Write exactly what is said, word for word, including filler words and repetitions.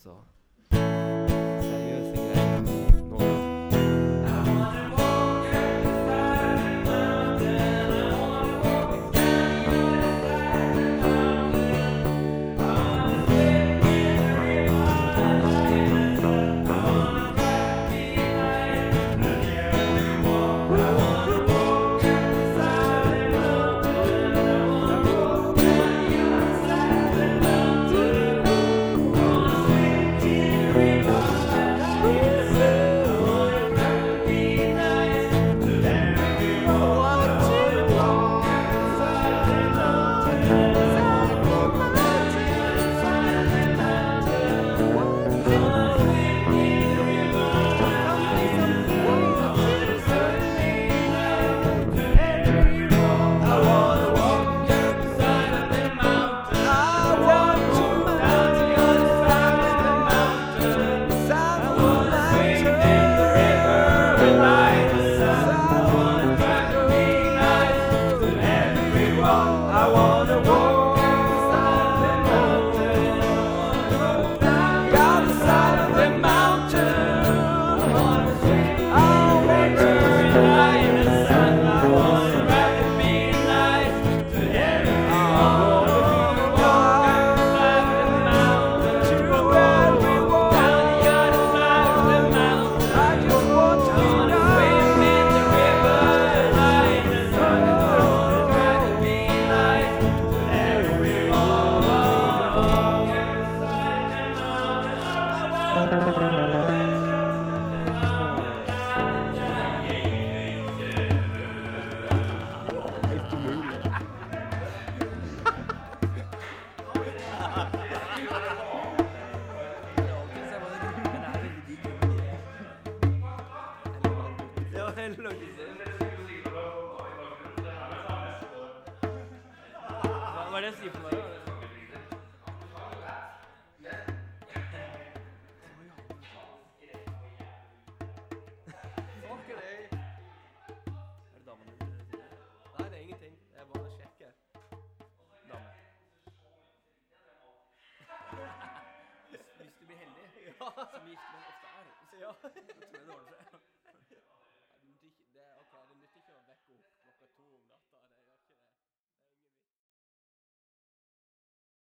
så seriøse greier nå da. Hva er det jeg sier for meg da? Fuck er det? Er det damen du vil si? Nei, det er ingenting. Jeg bare sjekker. Dame. Hvis du blir heldig, som gift men ofte er, så tror jeg det ordner seg.